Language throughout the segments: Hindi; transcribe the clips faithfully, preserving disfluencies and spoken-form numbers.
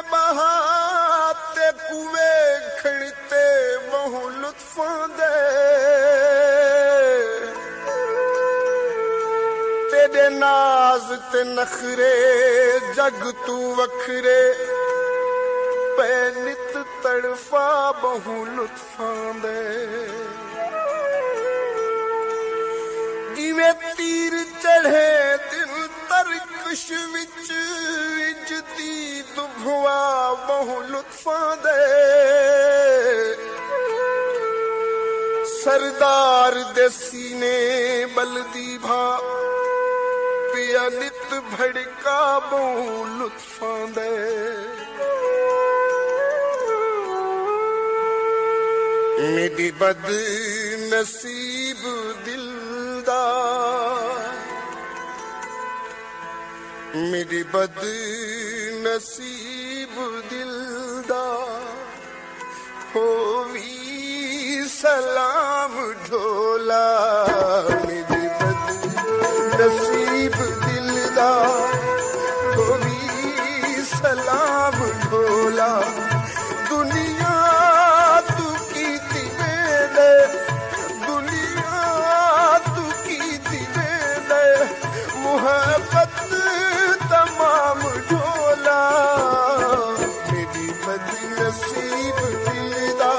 बहाते कुए खड़ते बहु लुत्फां दे तेरे नाज ते नखरे जग तू वखरे पे नित तड़फा बहु लुत्फां दे जिवें तीर चढ़े दिल तरकश विच इजती दुभवा बहु लुत्फां दे सरदार दे सीने बलदी भा पिया नित भड़का बहु लुत्फां दे मेरी बद नसीब दिल दा मेरी बद नसीब दिल दा होवी सलाम ढोला मेरी बद नसीब दिल दा होवी सलाम ढोला दुनिया तू कीती वेले दुनिया तू कीती वेले मुहब्बत तमाम ढोला मेरी बद नसीब दिल दा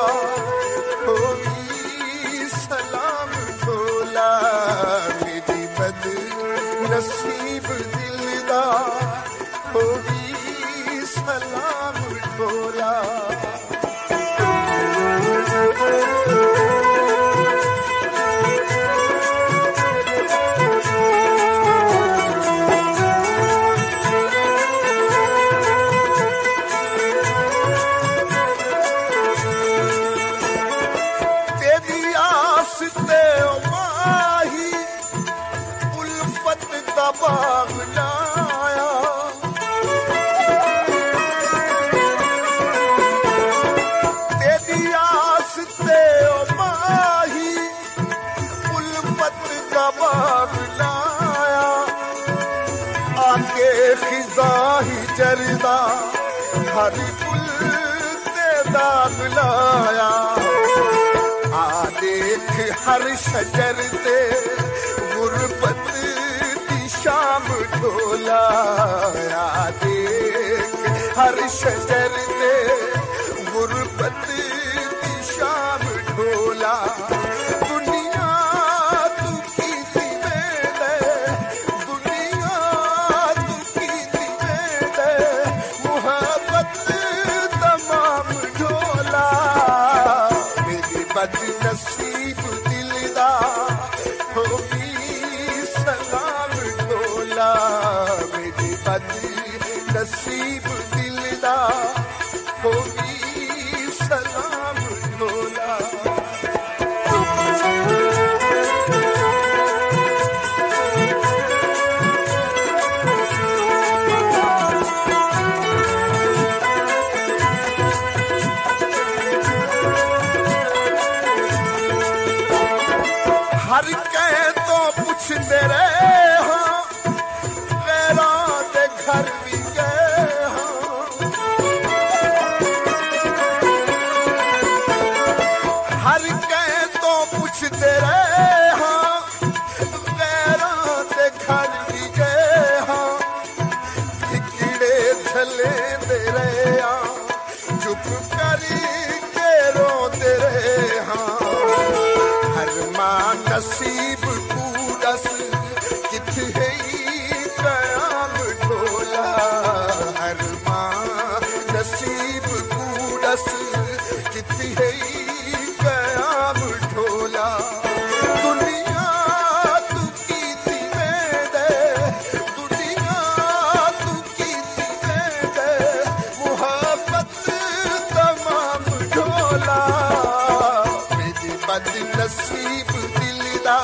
होवी सलाम ढोला मेरी बद नसीब दिल दा होवी सलाम ढोला बाग लाया तेरी आस ते ओ माही उल्फत का बाग लाया आके खिजा ही जरदा हर गुल ते दाग लाया आ देख हर शजर ते गुरबत शाम ढोला या देख हर शजर ते गुरबत की शाम ढोला दुनिया तू कीती वेले दुनिया तू कीती वेले मुहब्बत तमाम ढोला मेरी बद नसीब दिल दा होगी सलाम मेरी बद नसीब दिल दा होगी सलाम ढोला हर कह तो पुछते रहे घर भी गए हर कह तो पूछते रहे हाँ गैरों के घर भी गए हाँ कीड़े झले दे रहे हाँ चुप करी के रोते रहे हाँ हर मां नसीब कूदस किथ है कयाम ढोला हर मां नसीब कूदस किती है कयाम ढोला दुनिया तू कीती वेले दुनिया तू कीती वेले मुहब्बत तमाम ढोला मेरी बद नसीब दिल दा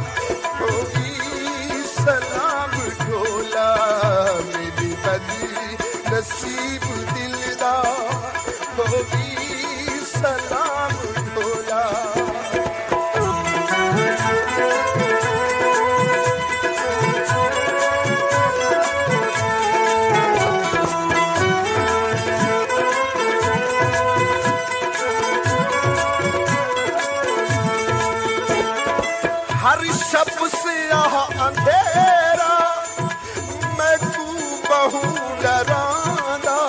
होगी सलाम ढोला मेरी बद नसीब दिल दा होगी सलाम ढोला अंधेरा मैं तू बहु डरांदा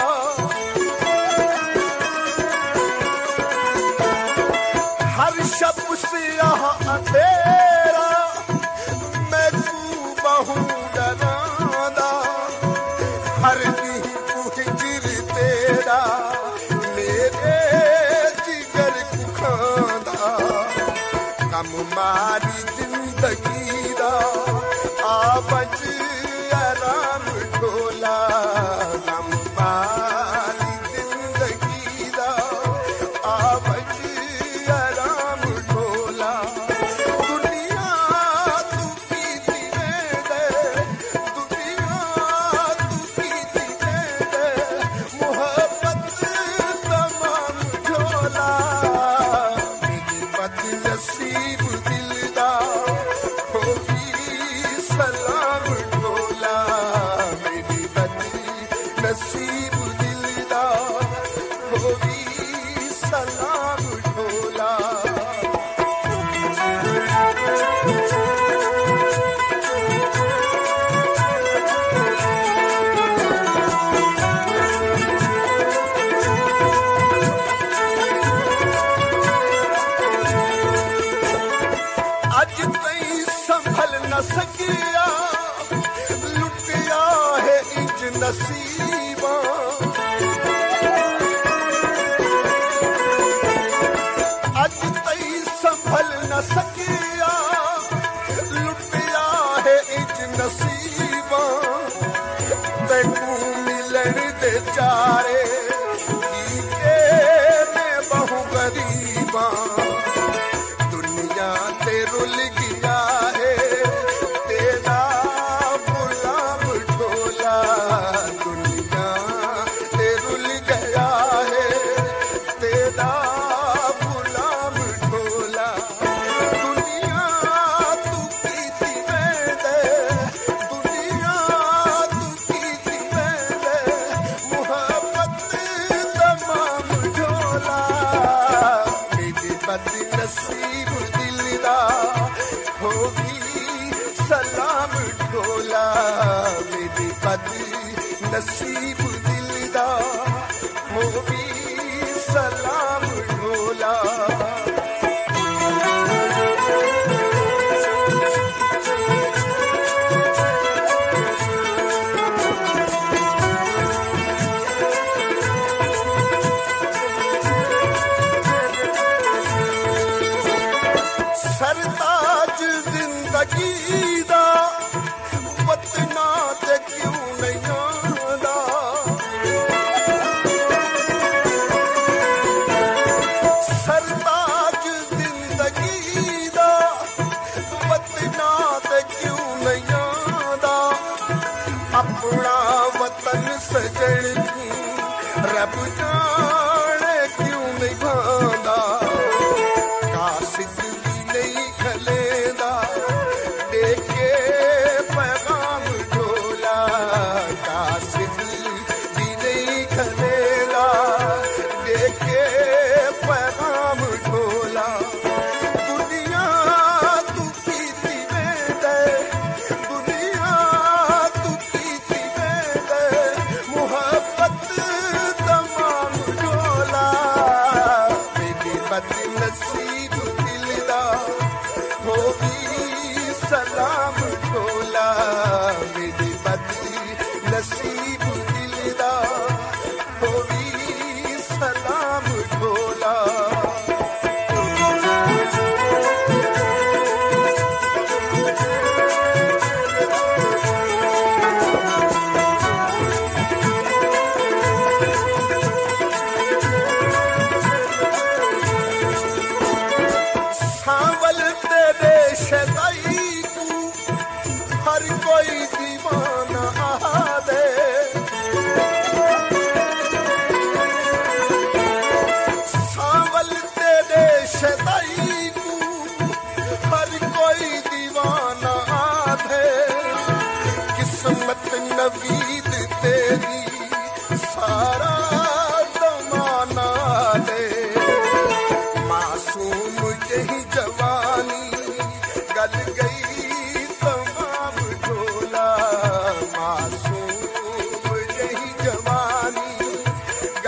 हर शब से यहाँ अंधेरा मैं तू बहु डरांदा हर दी हिजर तेरा मेरे जिगर को खांदा कम मारी जिंदगी दा आ बच आराम ढोला कम मारी जिंदगी दा आ बच आराम ढोला दुनिया तू कीती वेंदे दुनिया तू कीती वेंदे मोहब्बत तमाम ढोला मेरी बद नसीब दिल दा होगी सलाम ढोला मेरी बद नसीब दिल दा होगी सलाम ढोला अज तई संभल न सकिया लुटिया है इंज नसीबा अज तई संभल न सकिया लुटिया है इंज नसीबा तैनू मिलन दे चारे की के मैं बहु गरीबा दुनिया ते रुल गया है तेरा गुलाम ढोला दुनिया ते रुल गया है तेरा गुलाम ढोला दुनिया तू कीती वेंदे दुनिया तू कीती वेंदे मोहब्बत तमाम ढोला मेरी बद नसीब दिल दा होगी सलाम ढोला मेरी बद नसीब दिल दा होगी सलाम ढोला सरताज जिंदगी दा वतना ते क्यों नहीं आंदा सरताज जिंदगी दा वतना ते क्यों नहीं आंदा अपना वतन सजन रब जाने क्यों नहीं भांदा कासिद नहीं खलेदा देखे पैगाम ढोला कासिद भी नहीं खलेदा देखे पैगाम ढोला दुनिया तू कीती वेंदे दुनिया तू कीती वेंदे मोहब्बत तमाम ढोला मेरी बद नसीब होगी सलाम ढोला मेरी बद नसीब दिल दा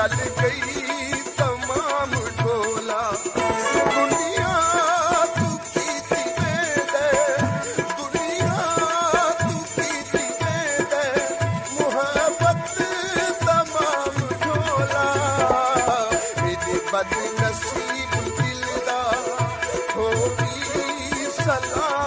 चल गई तमाम ढोला दुनिया तू कीती वेदे दुनिया तू कीती वेदे मुहब्बत तमाम ढोला मेरी बदनसीब दिल दा होगी सलाम